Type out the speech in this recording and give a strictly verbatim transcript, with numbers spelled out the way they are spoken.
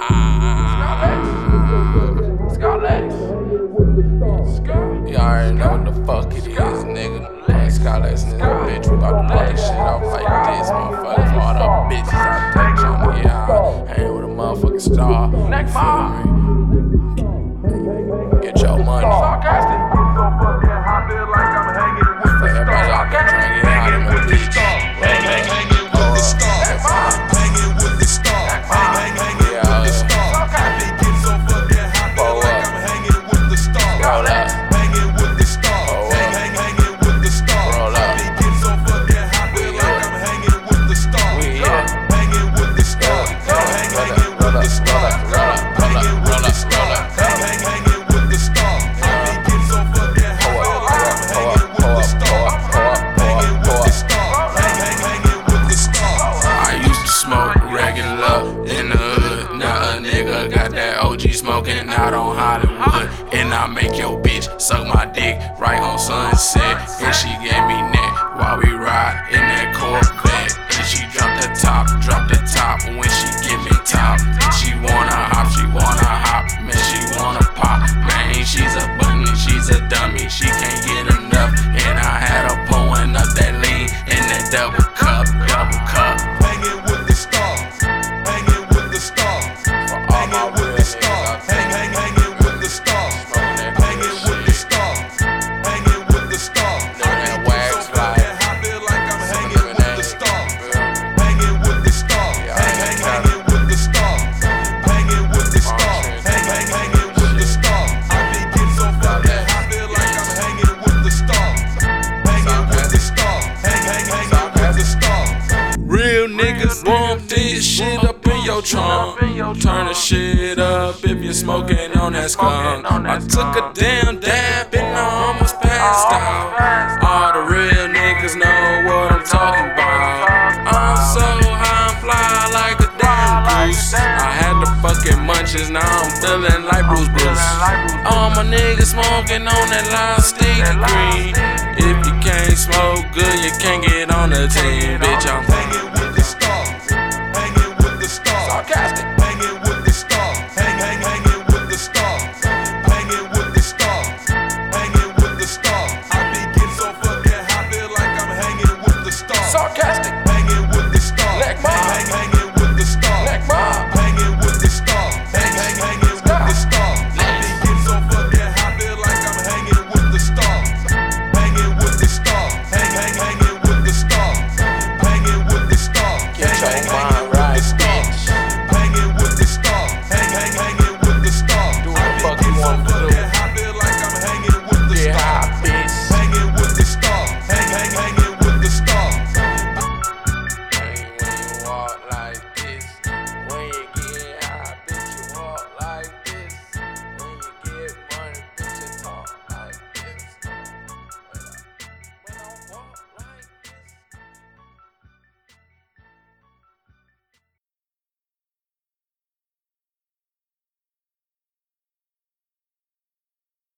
You already know what the fuck it is, nigga. Skylex in this bitch, we bout to blow this shit off like this, motherfuckers. All the bitches out there trying to get high. Hang with a motherfucking star. Next month. Get your money. Sarcastic. For everybody out there trying to get high in the beach. Hanging with the star. Hanging with the star. Hanging with the star. I be getting so fucking hot that like I'm hanging with the star. Roll up. Hanging with the star. Hanging with the star. Roll up. I be getting so fucking hot that like I'm hanging with the star. Hanging with the star. Hanging with the star. Hanging with the star. Hanging with the star. I be getting so fucking hot that like I'm hanging with the star. Hanging with the star. Hanging with the star. I used to smoke regular in the hood. Now a nigga got that O G smoking out on Hollywood. And I make your bitch suck my dick right on Sunset. And she gave me neck while we ride in that Corvette. And she dropped the top, dropped the top when she give me top. She wanna hop, she wanna hop, man, she wanna pop. Man, she's a bunny, she's a dummy, she can't get enough. And I had her pulling up that lean in that double cup, double cup. Hanging with the stars, hanging with the stars. Hanging with the stars, hang, hang, hanging with the stars. Hanging with the stars, hanging with the stars. I be so fucking happy like I'm hanging with the stars. Hanging with the stars, hang, hang, hanging with the stars. Hanging with the stars, hang, hang, hanging with the stars. I be getting so fucking happy like I'm hanging with the stars. Hanging with the stars, hang, hang, hanging with the stars. Real niggas want this shit up in your trunk. Turn the shit up if you're smoking on that skunk. I took a damn dab and I almost passed out. All the real niggas know what I'm talking about. I'm so high and fly like a damn goose. I had the fucking munchies, now I'm feeling like Bruce Bruce. All my niggas smoking on that line sticky green. If you can't smoke good, you can't get on the team, bitch. I'm